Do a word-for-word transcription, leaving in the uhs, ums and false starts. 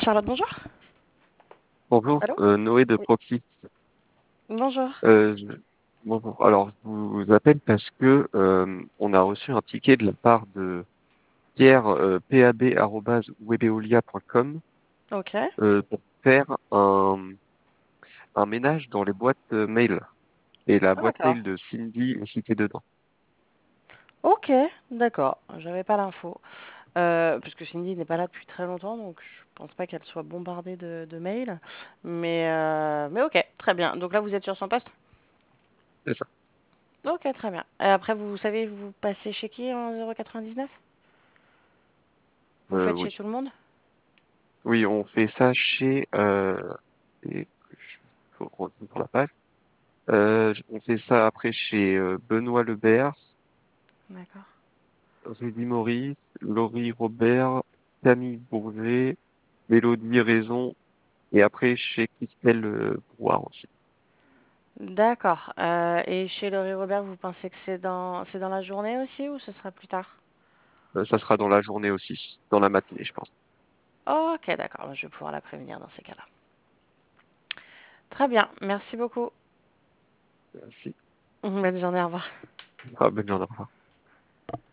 Charlotte, bonjour. Bonjour, Allô? euh, Noé de Oui. Proxy. Bonjour. Euh, je- Bonjour. Alors, je vous appelle parce que euh, on a reçu un ticket de la part de Pierre euh, pab arobase webeolia point com Ok. euh, pour faire un, un ménage dans les boîtes euh, mail. Et la Ah, boîte d'accord. mail de Cindy est citée dedans. Ok, d'accord. J'avais pas l'info. Euh, parce que Cindy n'est pas là depuis très longtemps, donc je pense pas qu'elle soit bombardée de, de mails. Mais, euh, mais ok, très bien. Donc là, vous êtes sur son poste? C'est ça. Ok, très bien. Et après, vous savez, vous passez chez qui en zéro quatre-vingt-dix-neuf? Vous Euh, faites chez oui. tout le monde? Oui, on fait ça chez... Euh, et, je- faut retourner sur la page. Euh, on fait ça après chez euh, Benoît Lebert, D'accord. Rudy Maurice, Laurie Robert, Camille Bourget, Mélodie Raison, et après chez Christelle euh, Brouard aussi. D'accord. Euh, et chez Laurie Robert, vous pensez que c'est dans, c'est dans la journée aussi ou ce sera plus tard? Euh, ça sera dans la journée aussi, dans la matinée, je pense. Ok, d'accord. Je vais pouvoir la prévenir dans ces cas-là. Très bien. Merci beaucoup. Merci. Bonne journée, au revoir. Ah, bonne journée. Au revoir.